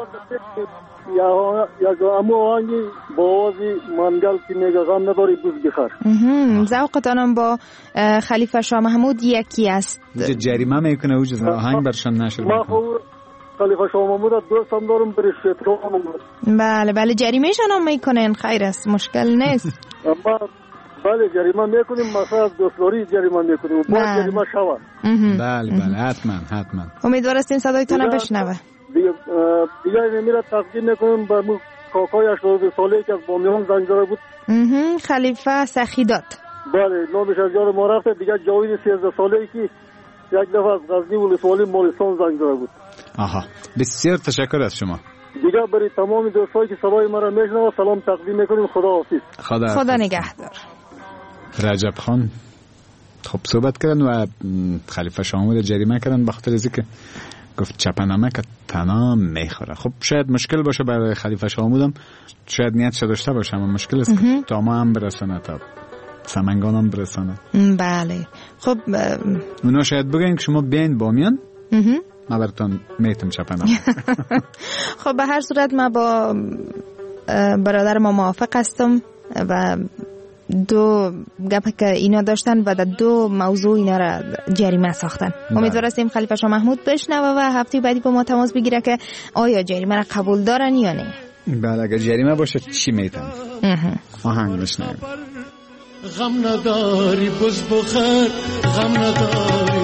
یا امو آنگی با آوازی منگل که میگه غم نداری بوز بخر. ذوقتانم با خلیفه شاه محمود یکی است. جریمه میکنه اوج آهنگ برشان نشر. ما خلیفه شاه محمود دوستم دارم برش احترام. بله بله، جریمهشان هم میکنن. خیر است، مشکل نیست. اما بله جریمه میکنیم. مثلا از دوستداری جریمه میکنیم. با جریمه شوا. بله بله، حتما حتما. امیدوار هستین صدایتان بشنوه. دیگه نمیره تقدیم میکنیم به مو کاکای 82 ساله که از بامیان زنگ زده بود. خلیفه سخیدات. بله نامش از یاد ما رفته. دیگه جاوید 13 ساله که یک دفعه از غزنی ولسوالی مالستان زنگ زده بود. بسیار تشکر از شما. دیگه برای تمام دوستایی که صدای ما را میشنوند سلام تقدیم میکنیم. خدا نگهدار. رجب خان خب صحبت کردن و خلیفه شاه محمود جریمه کردن بخاطر از اینکه گفت چپنامه که تنها میخوره. خب شاید مشکل باشه برای خلیفه شامودم، شاید نیتش داشته باشه، اما مشکل است که تا ما هم برسانه، تا سمنگان هم برسانه. بله. خب اونا شاید بگن که شما بیاین بامیان، ما براتون میتم چپنم. خب به هر صورت ما با برادر ما موافق هستم و دو گپ که اینا داشتن و در دو موضوع اینا را جریمه ساختن. امیدوار هستیم خلیفه شاه محمود بشنوه و هفته بعدی با ما تماس بگیره که آیا جریمه را قبول دارن یا نه. بله اگر جریمه باشه چی میتن؟ آهنگ بشنویم. غم نداری بز بخیر، غم نداری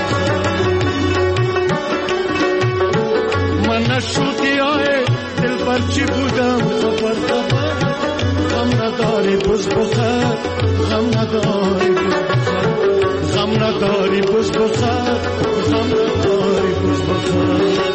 من نشودی آه دل برچی بودم خبر خبر. غم نداری بز بخیر، غم نداری بز بخیر، غم نداری بز بخیر، غم نداری بز بخیر.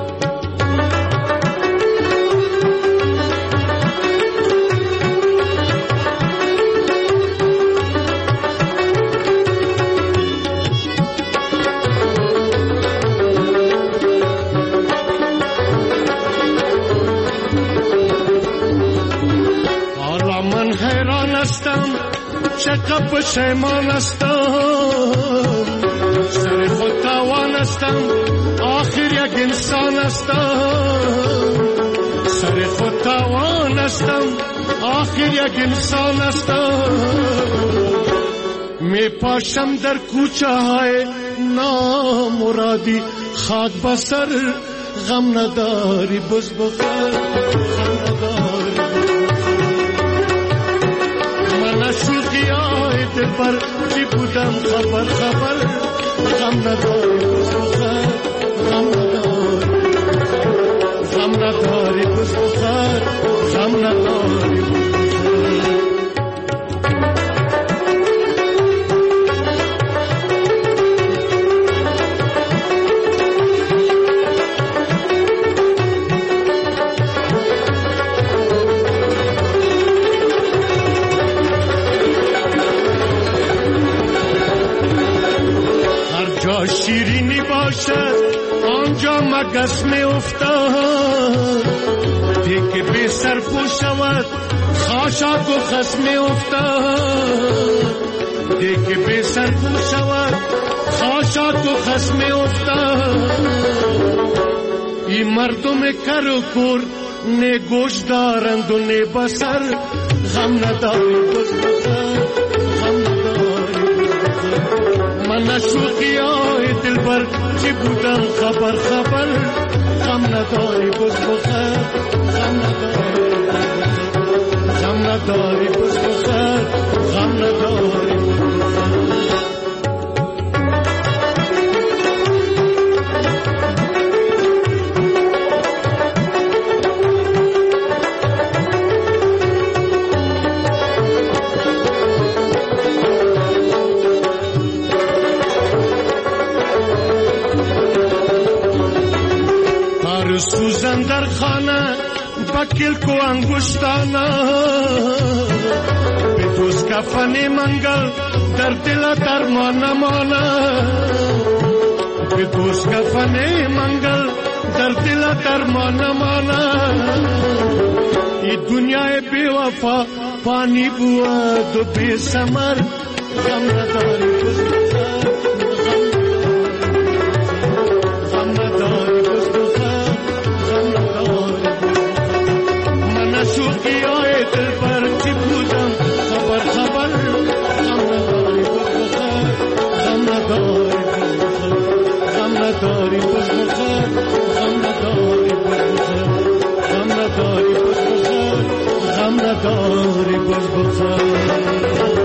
چقدر پشیمان هستم، سر خود توان هستم، آخر یک انسان هستم. سر خود توان هستم، آخر یک انسان هستم. می پاشم در کوچه های نامرادی، خاک بسر غم نداری بز بخیر، غم نداری. شوخی های دل پر چی بودم خبر خبر. غم نداری بز بخیر، غم نداری، غم نداری بز بخیر، غم نداری بز بخیر. شیرینی باشد آنجا مگس می افتاد، دیگه بی سر پو شود خاشاک و خس می افتاد. دیگه بی سر پو شود خاشاک و خس می افتاد. این مردم کر و کور نه گوش دارند و نه بسر. غم نداری بز بخیر، غم نداری بز بخیر. من نشوخی های دل بر چی بودم خبر خبر. غم نداری بز بخیر، غم نداری، غم نداری بز بخیر، غم نداری بز بخیر. سوزن در خانه بکل کو انگشتانا، به دوست کفن منگل در دل درمان مانا. به دوست کفن منگل در دل درمان مانا. ای دنیای بی وفا پانی بود و بی ثمر. غم نداری بز بخیر، غم نداری بز بخیر، غم نداری. من شوخی های دل بر چی بودم خبر خبر. غم نداری بز بخیر، غم نداری بز بخیر، غم نداری بز بخیر، غم نداری بز بخیر، غم نداری بز بخیر، غم نداری بز بخیر.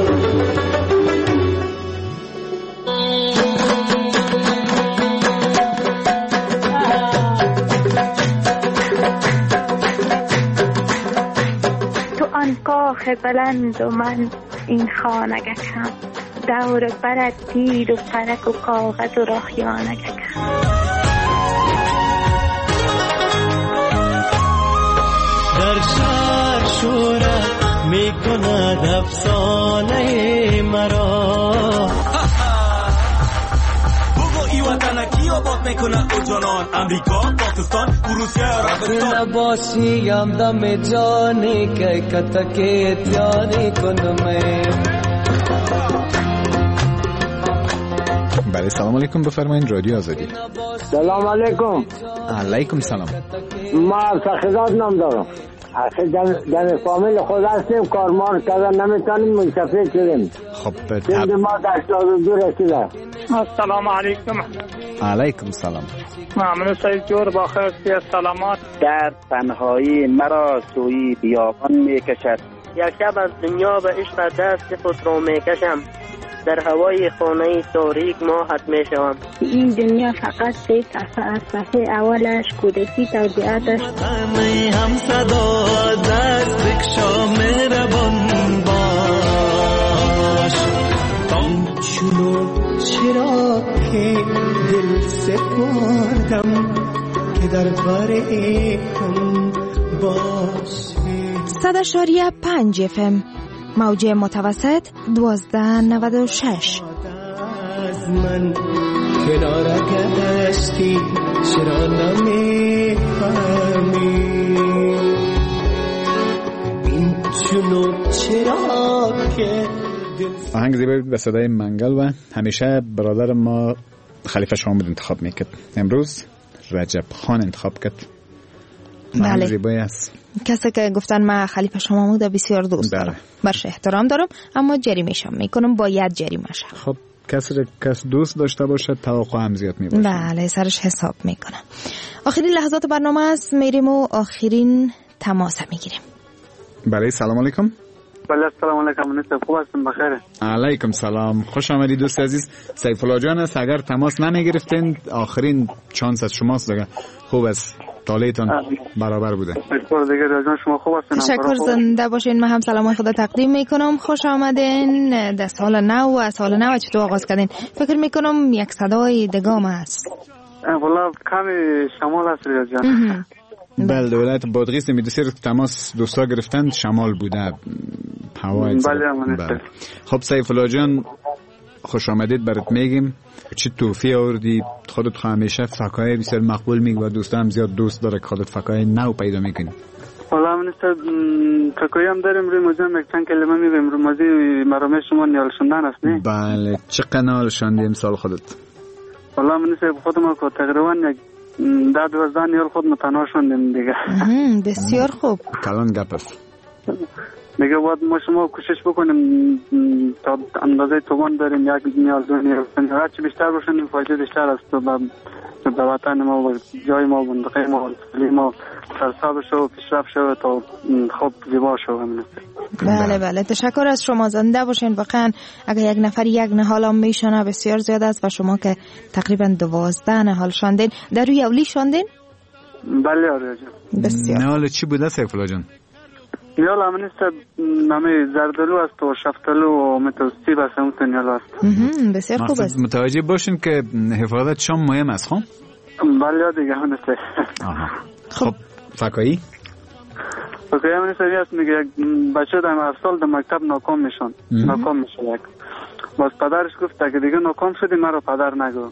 کاخ بلند و من این خانگکم، دور برد تیر و فرک و کاغذ و راهیانگکم. در شهر شورت می کند افسانه مرا. بگو ای وطن کی آباد میکنه او جانان امریکا با پاکستان روسیه عربستان نباشی دم جانی که کتکی تیاری کنم. بله سلام علیکم، بفرمایید رادیو آزادی. سلام علیکم. علیکم سلام. ما سخیدات نام دارم. آخه در فامیل خود هستیم، کارمان کردن نمیتونیم، منصفه شدیم. خب سند ما 82 رسیده. السلام علیکم. علیکم سلام. ممنون سید جور با خیر سلامات. در تنهایی مرا سوی بیابان میکشد. یک شب از دنیا به عشق دست خود را میکشم، در هوای خانه تاریک ماهت میشوم. این دنیا فقط یک صفحه اولش کودکی توضیحاتش هم صدا دست بکشا مهربان باش. چونو چرا که دل سپردم که در باره هم باشه. 100.5 FM موج متوسط 1296. از من کنار گشتی چرا نمیفهمی این چونو چرا که آهنگ زیبایی به صدای منگل و همیشه برادر ما خلیفه شامود انتخاب میکرد. امروز رجب خان انتخاب کرد. بله. زیبایی است. کسی که گفتن من خلیفه شامود بسیار دوست دارم، برش احترام دارم، اما جریمه‌شم میکنم، باید جریمه شه. خب کس دوست داشته باشه توقع هم زیاد میباشه. بله سرش حساب میکنم. آخرین لحظات برنامه است، میریم و آخرین تماس میگیریم. بله سلام علیکم. بله سلام علیکم، منیستم خوب هستم بخیره. علیکم سلام، خوش آمدید دوست عزیز. سیف الله جان است، اگر تماس نمیگرفتین آخرین چانس از شماست دیگه. خوب است، طالعتون برابر بوده. تشکر دیگه جان، شما خوب هستین؟ تشکر، زنده باشین. من هم سلام خدا تقدیم میکنم. خوش آمدین در سال نو و سال نو چطور آغاز کردین؟ فکر میکنم یک صدای دگام است. والله کمی شمال است جان. بله دولت بادغیس میدوسیر تماس دوستا گرفتن شمال بوده هوای. بله. خب سیف الله جان خوش آمدید برات میگیم. چی توفی آوردی؟ خودت همیشه فکای بسیار مقبول میگی و دوستا هم زیاد دوست داره که خودت فکای نو پیدا میکنی. والله من فکای هم داریم روی موضوع یک چند کلمه میگم. روی موضوع مرامه شما نیال شدن است نه؟ بله چه قنال شدی امسال خودت؟ والله من خودم که تقریبا یک 10-12 نیال خود متناش شدیم دیگه. بسیار خوب. کلان گپ است. دیگه باید ما شما کوشش بکنیم تا اندازه توان داریم یک نیال دو نیال هرچی بیشتر باشیم فایده بیشتر است به وطن ما و جای ما و منطقه ما و ما سرساب شو و پیشرفت شو تا خوب زیبا شو. بله تشکر از شما، زنده باشین. واقعا اگر یک نفر یک نهال هم میشنه بسیار زیاد است و شما که تقریبا 12 نهال شاندین. در روی اولی شاندین؟ بله آره جان. بسیار. نهال چی بوده سیف الله جان؟ نیال همینست نمی زردلو است و شفتلو و متوسطی بس همون نیال است. بسیار خوب است. متوجه باشین که حفاظت شام مهم است. خب بله دیگه همینست. خب فکایی؟ فکایی همینست است میگه بچه در افسال در مکتب ناکام میشن. ناکام میشه. باز پدرش گفت اگه دیگه ناکام شدی مرا پدر نگو.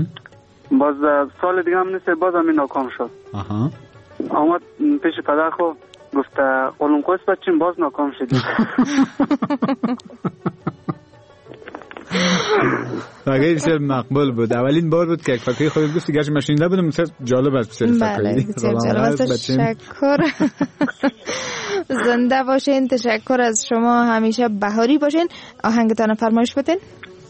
باز سال دیگه همینست باز همین ناکام شد. آمد پیش پدر خو گفت قلم قوس بچیم باز ناکام شدیم. فکایی بسیار مقبول بود. اولین بار بود که یک فکایی خودت گفتی گرچه من شنیده بودم بسیار جالب است. بله بسیار جالب است. تشکر. زنده باشین. تشکر از شما، همیشه بهاری باشین. آهنگتان فرمایش بدین.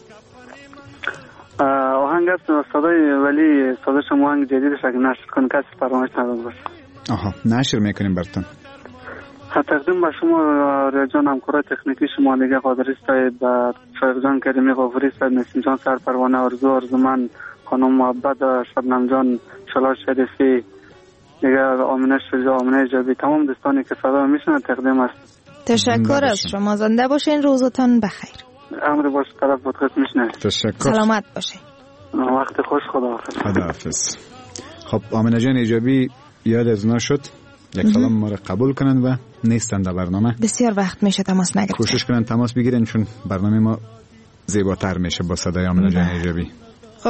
آهنگ است صدای ولی صدای شما آهنگ جدیدش اگه نشر کن کسی فرمایش نداد باشه. نشر میکنیم براتون. تقدیم به شما ریاجان همکارای تکنیکی شما دیگه قادری صاحب و شایق جان کریمی غافوری صاحب، نسیم جان سرپروانه، آرزومن خانم محبت، شبنم جان، شلا شریفی دیگه، آمینه شجاع، آمینه ایجابی، تمام دوستانی که صدا میشنن تقدیم است. تشکر از شما، زنده باشین، روزتان بخیر. امر باش، طرف پادکست میشنه. تشکر. سلامت باشین. وقت خوش، خداحافظ. خداحافظ. خب آمینه جان ایجابی یاد از اونا شد، یک سلام ما رو قبول کنن و نیستن در برنامه. بسیار وقت میشه تماس نگیرن. کوشش کنن تماس بگیرن چون برنامه ما زیباتر میشه با صدای آمینه جان ایجابی. خب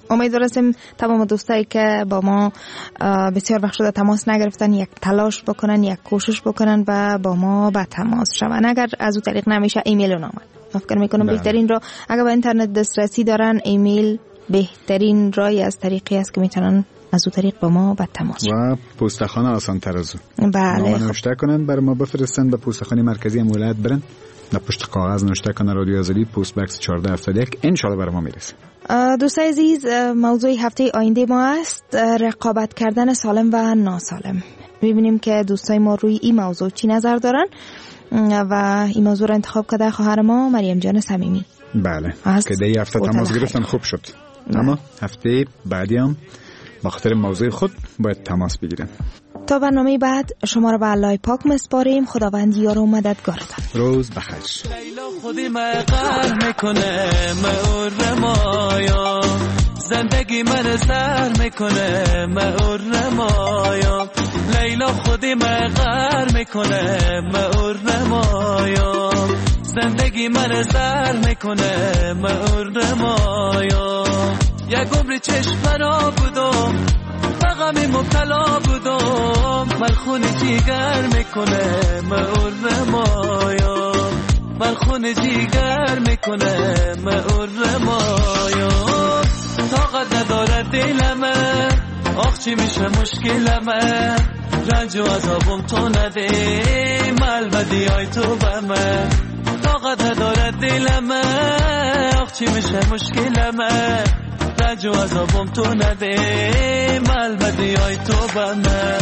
امیدوارم تمام دوستایی که با ما بسیار وقت شده تماس نگرفتن یک تلاش بکنن، یک کوشش بکنن و با ما به تماس شون. اگر از اون طریق نمیشه ایمیل رو نامد. من فکر میکنم بهترین رو اگر به اینترنت دسترسی دارن ایمیل بهترین رای از طریقی است که میتونن از اون طریق با ما به تماس و پستخانه آسان تر از اون. بله. نوشته کنن برای ما بفرستن به پستخانه مرکزی ولایت برن. در پشت کاغذ نوشته کنن رادیو آزادی پست بکس 1471 ان شاء الله برای ما میرسه. دوستای عزیز موضوع هفته آینده ما است رقابت کردن سالم و ناسالم. می‌بینیم که دوستای ما روی این موضوع چی نظر دارن و این موضوع را انتخاب کرده خواهر ما مریم جان صمیمی. بله که دی هفته تماس گرفتن خوب شد. اما هفته بعدی هم با خاطر موضوع خود باید تماس بگیرن. تا برنامه بعد شما را به الله پاک مسپاریم. خداوند یار و مددگارتان. روز بخیر. لیلا خودی مقر میکنه مور مایا زندگی من سر میکنه مور مایا لیلا خودی مقر میکنه مور مایا زندگی من سر میکنه مور مایا یک عمر چشم برا بودم غمی مبتلا بودم من خون جیگر میکنه مور مایا من خون جیگر میکنه مور مایا طاقت نداره دلمه آخ چی میشه مشکلمه رنج و عذابم تو نده ملبدی های تو بمه طاقت نداره دلمه آخ چی میشه مشکلمه رنج و عذابم تو نده ملبدی های تو بمه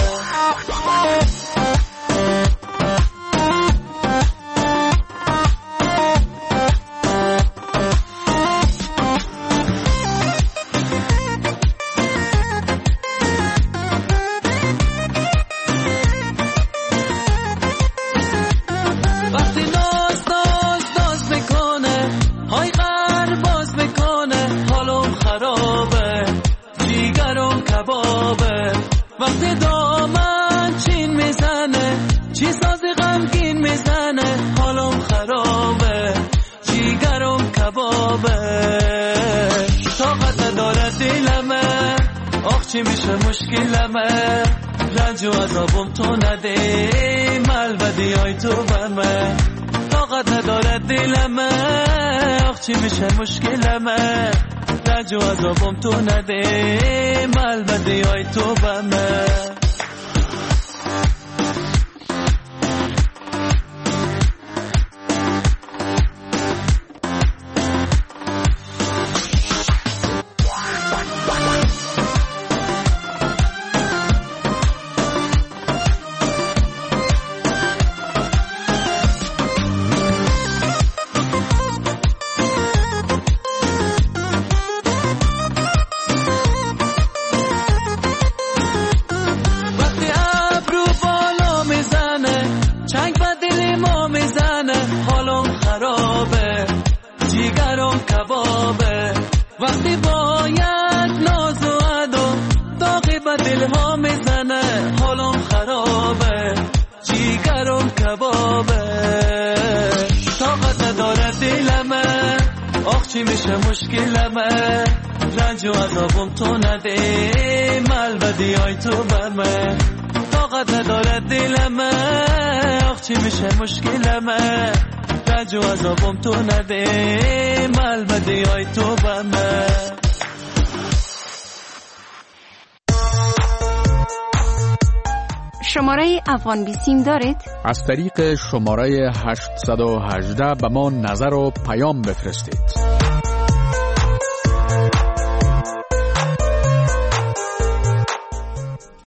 وقتی دامن چین میزنه چی سازی غمگین میزنه حالم خرابه جیگرم کبابه طاقت نداره دلمه آخ چی میشه مشکلمه رنج و عذابم تو نده ملبدی های تو بمه طاقت نداره دلمه آخ چی میشه مشکلمه رنج و عذابم تو نده ملبدی های تو بمه وقتی باید ناز و عدا داغی به دل ها میزنه حالم خرابه جیگرم کبابه طاقت نداره دلمه آخ چی میشه مشکلمه رنج و عذابم تو نده ملبدی های تو بمه طاقت نداره دلمه آخ چی میشه مشکلمه رنج و عذابم تو نده ملبدی های تو بمه شماره افغان بیسیم دارید؟ از طریق شماره 818 به ما نظر و پیام بفرستید.